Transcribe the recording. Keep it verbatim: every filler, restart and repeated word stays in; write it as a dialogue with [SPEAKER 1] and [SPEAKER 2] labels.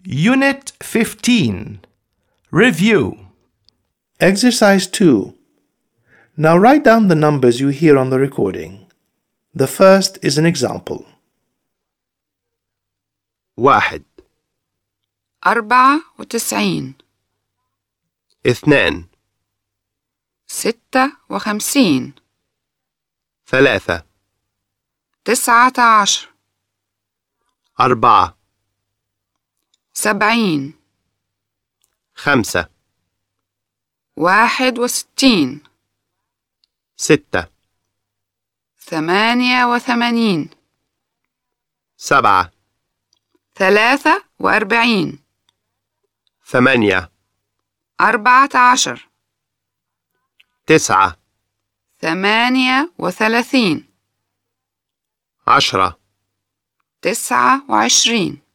[SPEAKER 1] Unit fifteen. Review.
[SPEAKER 2] Exercise two. Now write down the numbers you hear on the recording. The first is an example.
[SPEAKER 3] واحد
[SPEAKER 4] أربعة وتسعين
[SPEAKER 3] اثنان
[SPEAKER 4] ستة وخمسين
[SPEAKER 3] ثلاثة
[SPEAKER 4] تسعة عشر
[SPEAKER 3] أربعة
[SPEAKER 4] سبعين
[SPEAKER 3] خمسة
[SPEAKER 4] واحد وستين
[SPEAKER 3] ستة
[SPEAKER 4] ثمانية وثمانين
[SPEAKER 3] سبعة
[SPEAKER 4] ثلاثة وأربعين
[SPEAKER 3] ثمانية
[SPEAKER 4] أربعة عشر
[SPEAKER 3] تسعة
[SPEAKER 4] ثمانية وثلاثين
[SPEAKER 3] عشرة
[SPEAKER 4] تسعة وعشرين